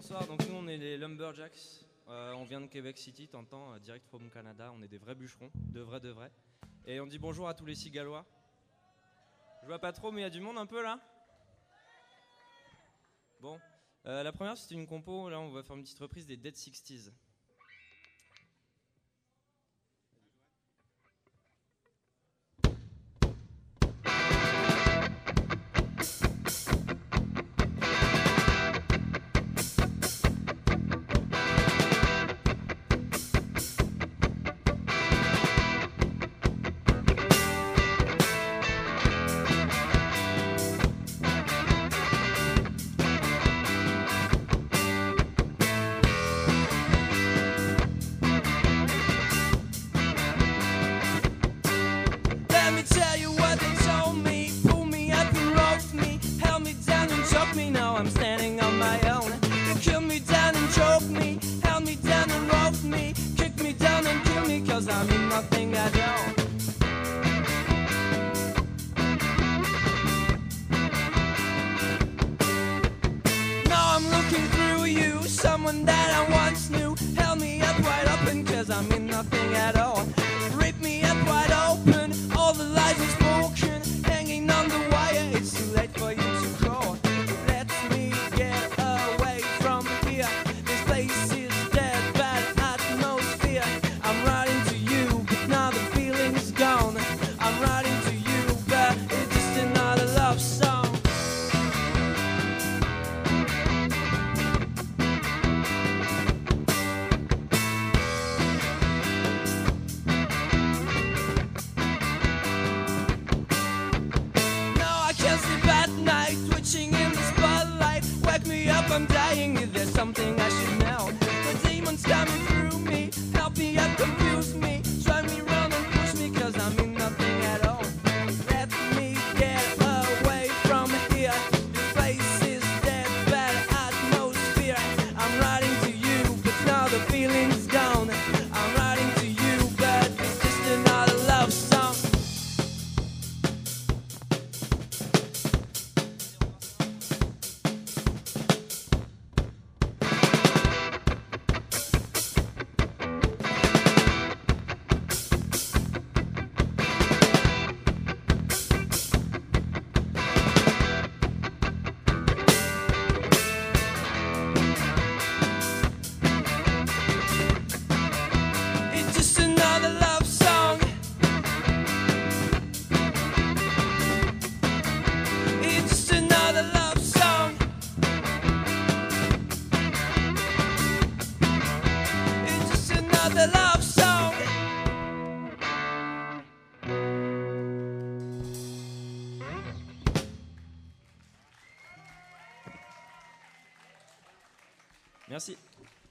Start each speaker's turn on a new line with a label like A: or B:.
A: Bonsoir, donc nous on est les Lumberjacks, on vient de Québec City, t'entends, direct from Canada, on est des vrais bûcherons, de vrais. Et on dit bonjour à tous les Cigalois. Je vois pas trop mais il y a du monde un peu là. Bon, la première c'était une compo, là on va faire une petite reprise des Dead 60s.
B: Tell you what they told me, pulled me up and roped me, held me down and choked me, now I'm standing on my own. They killed me down and choked me, held me down and roped me, kicked me down and killed me, cause I mean nothing at all. Now I'm looking through you, someone that I once knew, held me up wide open, cause I mean nothing at all. Ripped me up wide open, all the lies are spoken, hanging on the wire, it's too late for you to call. Let me get away from here, this place is dead, bad atmosphere. I'm writing to you, but now the feeling's gone. I'm writing to you, but it's just another love song. Twitching in the spotlight, wake me up, I'm dying. Is there something I should know? The demons coming through me, help me up, confuse me, drive me round and push me, cause I mean nothing at all. Let me get away from here, this place is dead, bad atmosphere. I'm writing to you, but now the feeling's gone. I'm writing to you, but it's just another love song. The love song.
A: Merci.